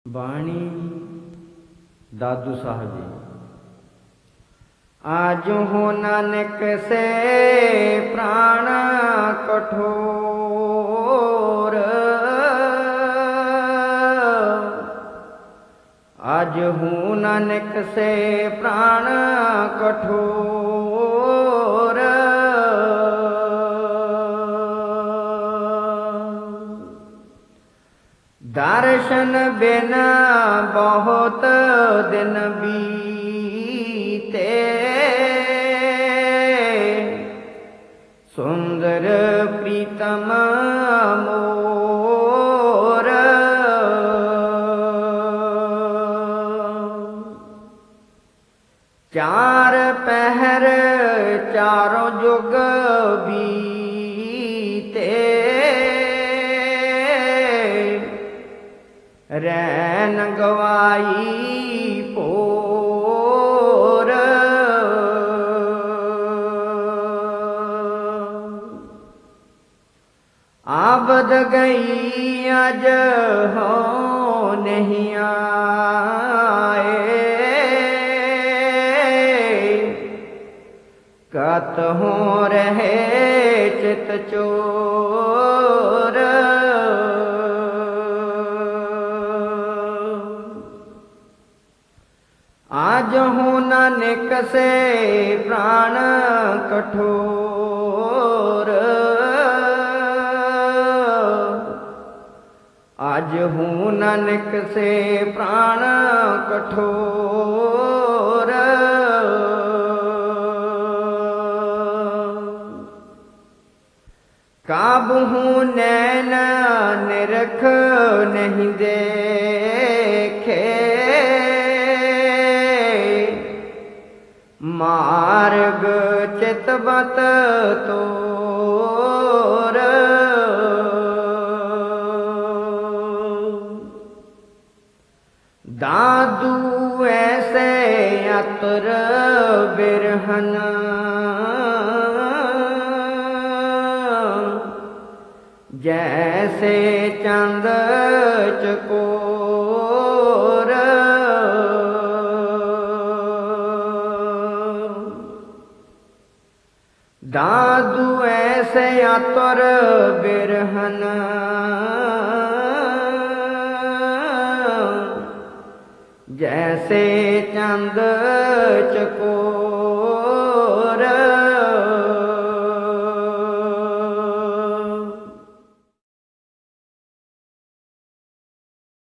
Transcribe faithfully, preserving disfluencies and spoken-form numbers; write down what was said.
ਬਾਣੀ ਦਾਦੂ ਸਾਹਿਬ ਜੀ। ਆਜੋ ਹੋ ਨਾਨਕ ਸੇ ਪ੍ਰਾਣ ਕਠੋਰ, आज हूँ नानक से प्राण कठोर। दर्शन बिना बहुत दिन बीते, सुंदर प्रीतम मोर। चार पहर चारों जुग बीते, रैन गवाई पोर। आबद गई अज हो नहीं आए, कत हो रहे चित चोर। आज हो नानक से प्राण कठोर, आज हूँ नानक से प्राण कठोर। काबू हूँ नैन निरख नहीं देखे, मार्ग चितवत तोर। दादू ऐसे अतर बिरहन, जैसे चंद चकोर। दादू ऐसे अतर बिरहन, जैसे चंद चकोर।